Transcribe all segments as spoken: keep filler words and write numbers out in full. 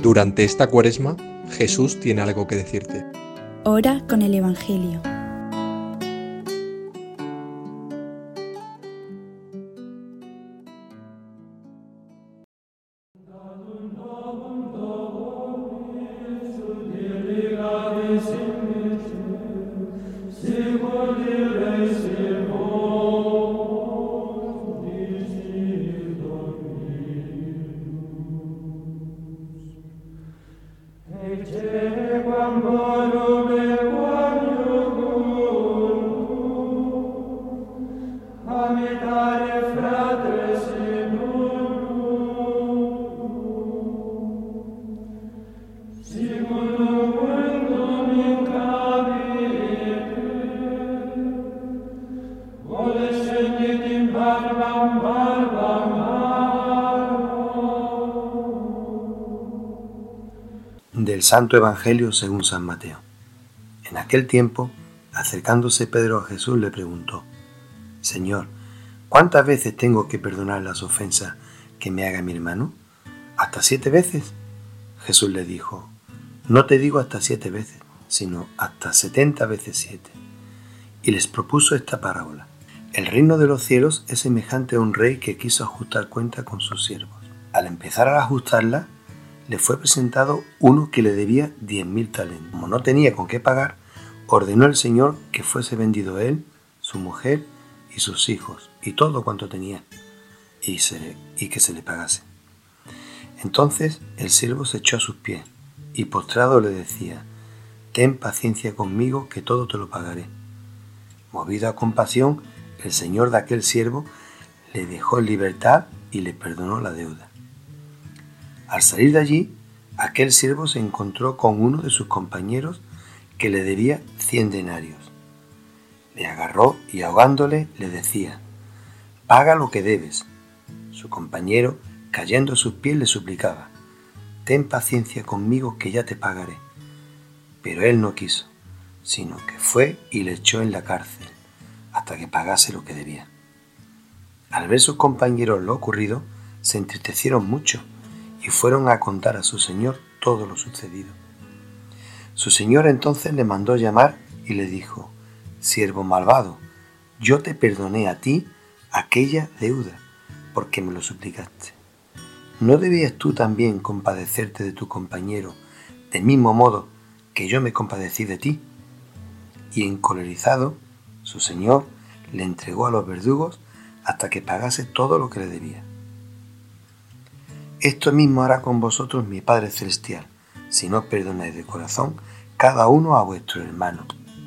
Durante esta Cuaresma, Jesús tiene algo que decirte. Ora con el Evangelio. Del Santo Evangelio según San Mateo. En aquel tiempo, acercándose Pedro a Jesús, le preguntó: Señor, ¿cuántas veces tengo que perdonar las ofensas que me haga mi hermano? ¿Hasta siete veces? Jesús le dijo: No te digo hasta siete veces, sino hasta setenta veces siete. Y les propuso esta parábola: El reino de los cielos es semejante a un rey que quiso ajustar cuenta con sus siervos. Al empezar a ajustarla, le fue presentado uno que le debía diez mil talentos. Como no tenía con qué pagar, ordenó el Señor que fuese vendido él, su mujer y sus hijos, y todo cuanto tenía, y, se, y que se le pagase. Entonces el siervo se echó a sus pies, y postrado le decía: Ten paciencia conmigo, que todo te lo pagaré. Movido a compasión, el Señor de aquel siervo le dejó en libertad y le perdonó la deuda. Al salir de allí, aquel siervo se encontró con uno de sus compañeros que le debía cien denarios. Le agarró y ahogándole le decía: Paga lo que debes. Su compañero, cayendo a sus pies, le suplicaba: Ten paciencia conmigo, que ya te pagaré. Pero él no quiso, sino que fue y le echó en la cárcel hasta que pagase lo que debía. Al ver sus compañeros lo ocurrido, se entristecieron mucho y fueron a contar a su señor todo lo sucedido. Su señor entonces le mandó llamar y le dijo: Siervo malvado, yo te perdoné a ti aquella deuda, porque me lo suplicaste. ¿No debías tú también compadecerte de tu compañero, del mismo modo que yo me compadecí de ti? Y encolerizado, su señor le entregó a los verdugos hasta que pagase todo lo que le debía. Esto mismo hará con vosotros mi Padre Celestial, si no perdonáis de corazón cada uno a vuestro hermano.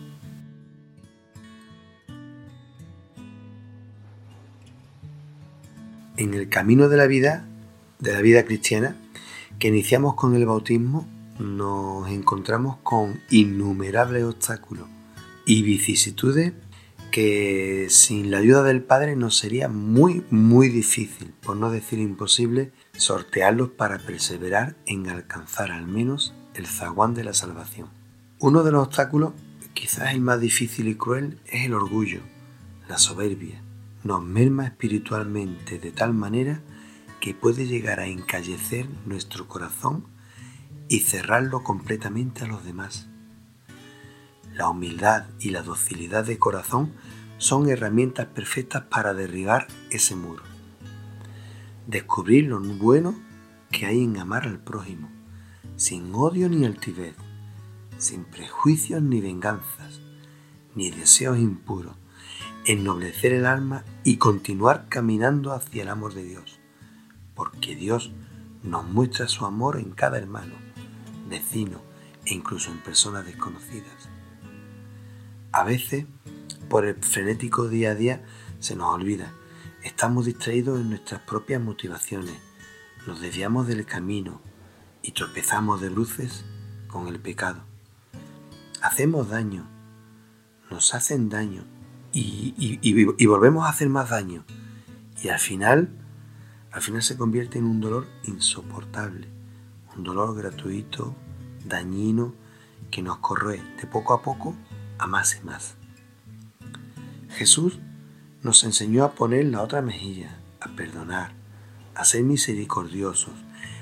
En el camino de la vida, de la vida cristiana, que iniciamos con el bautismo, nos encontramos con innumerables obstáculos y vicisitudes que sin la ayuda del Padre nos sería muy, muy difícil, por no decir imposible, sortearlos para perseverar en alcanzar al menos el zaguán de la salvación. Uno de los obstáculos, quizás el más difícil y cruel, es el orgullo, la soberbia. Nos merma espiritualmente de tal manera que puede llegar a encallecer nuestro corazón y cerrarlo completamente a los demás. La humildad y la docilidad de corazón son herramientas perfectas para derribar ese muro. Descubrir lo bueno que hay en amar al prójimo, sin odio ni altivez, sin prejuicios ni venganzas, ni deseos impuros, ennoblecer el alma y continuar caminando hacia el amor de Dios, porque Dios nos muestra su amor en cada hermano, vecino e incluso en personas desconocidas. A veces, por el frenético día a día, se nos olvida. Estamos distraídos en nuestras propias motivaciones, nos desviamos del camino y tropezamos de bruces con el pecado. Hacemos daño, nos hacen daño y, y, y, y volvemos a hacer más daño. Y al final, al final se convierte en un dolor insoportable, un dolor gratuito, dañino, que nos corroe de poco a poco a más y más. Jesús nos enseñó a poner la otra mejilla, a perdonar, a ser misericordiosos,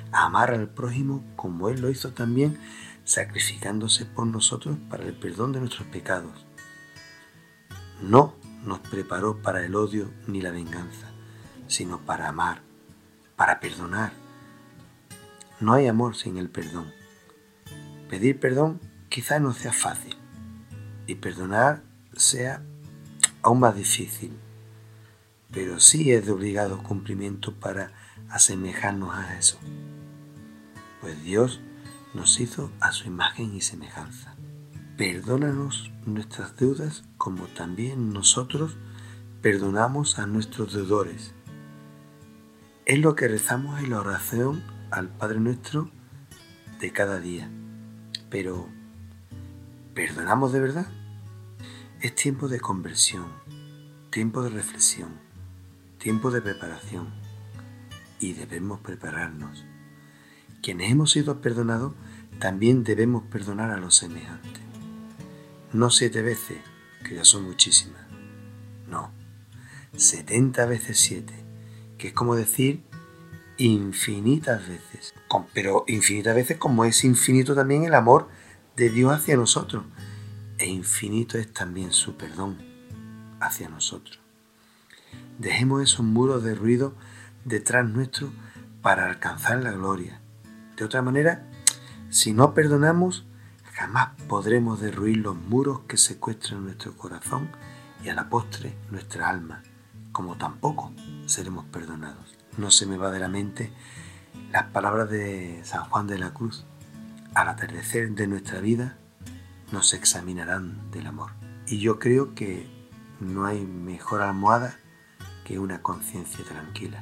a amar al prójimo como Él lo hizo también, sacrificándose por nosotros para el perdón de nuestros pecados. No nos preparó para el odio ni la venganza, sino para amar, para perdonar. No hay amor sin el perdón. Pedir perdón quizás no sea fácil y perdonar sea aún más difícil, pero sí es de obligado cumplimiento para asemejarnos a Jesús, pues Dios nos hizo a su imagen y semejanza. Perdónanos nuestras deudas como también nosotros perdonamos a nuestros deudores. Es lo que rezamos en la oración al Padre Nuestro de cada día. Pero, ¿perdonamos de verdad? Es tiempo de conversión, tiempo de reflexión, tiempo de preparación, y debemos prepararnos. Quienes hemos sido perdonados, también debemos perdonar a los semejantes. No siete veces, que ya son muchísimas. No, setenta veces siete, que es como decir infinitas veces. Pero infinitas veces como es infinito también el amor de Dios hacia nosotros. E infinito es también su perdón hacia nosotros. Dejemos esos muros de ruido detrás nuestro para alcanzar la gloria. De otra manera, si no perdonamos, jamás podremos derruir los muros que secuestran nuestro corazón y a la postre nuestra alma, como tampoco seremos perdonados. No se me va de la mente las palabras de San Juan de la Cruz: al atardecer de nuestra vida nos examinarán del amor. Y yo creo que no hay mejor almohada que una conciencia tranquila.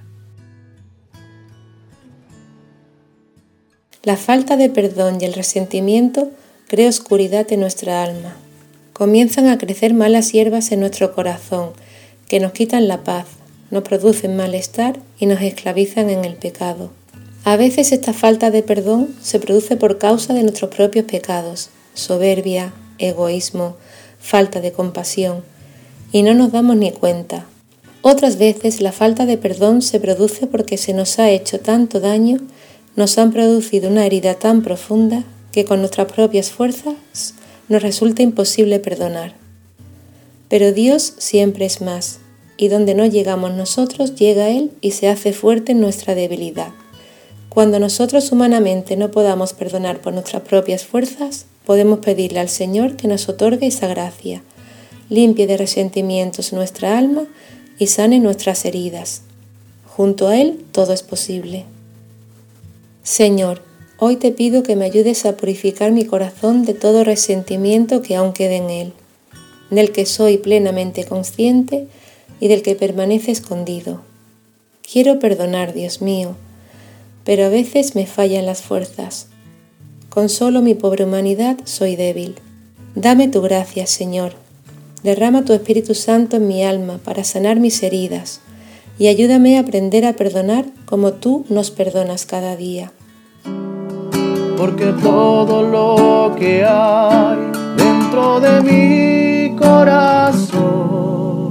La falta de perdón y el resentimiento crea oscuridad en nuestra alma. Comienzan a crecer malas hierbas en nuestro corazón que nos quitan la paz, nos producen malestar y nos esclavizan en el pecado. A veces esta falta de perdón se produce por causa de nuestros propios pecados, soberbia, egoísmo, falta de compasión, y no nos damos ni cuenta. Otras veces la falta de perdón se produce porque se nos ha hecho tanto daño, nos han producido una herida tan profunda que con nuestras propias fuerzas nos resulta imposible perdonar. Pero Dios siempre es más, y donde no llegamos nosotros, llega Él y se hace fuerte en nuestra debilidad. Cuando nosotros humanamente no podamos perdonar por nuestras propias fuerzas, podemos pedirle al Señor que nos otorgue esa gracia, limpie de resentimientos nuestra alma y sane nuestras heridas. Junto a Él todo es posible. Señor, hoy te pido que me ayudes a purificar mi corazón de todo resentimiento que aún quede en él, del que soy plenamente consciente y del que permanece escondido. Quiero perdonar, Dios mío, pero a veces me fallan las fuerzas. Con solo mi pobre humanidad soy débil. Dame tu gracia, Señor. Derrama tu Espíritu Santo en mi alma para sanar mis heridas y ayúdame a aprender a perdonar como tú nos perdonas cada día. Porque todo lo que hay dentro de mi corazón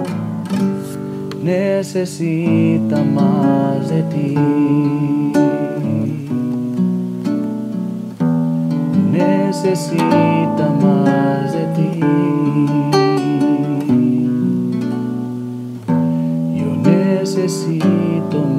necesita más de ti. Necesita más de ti. Yo necesito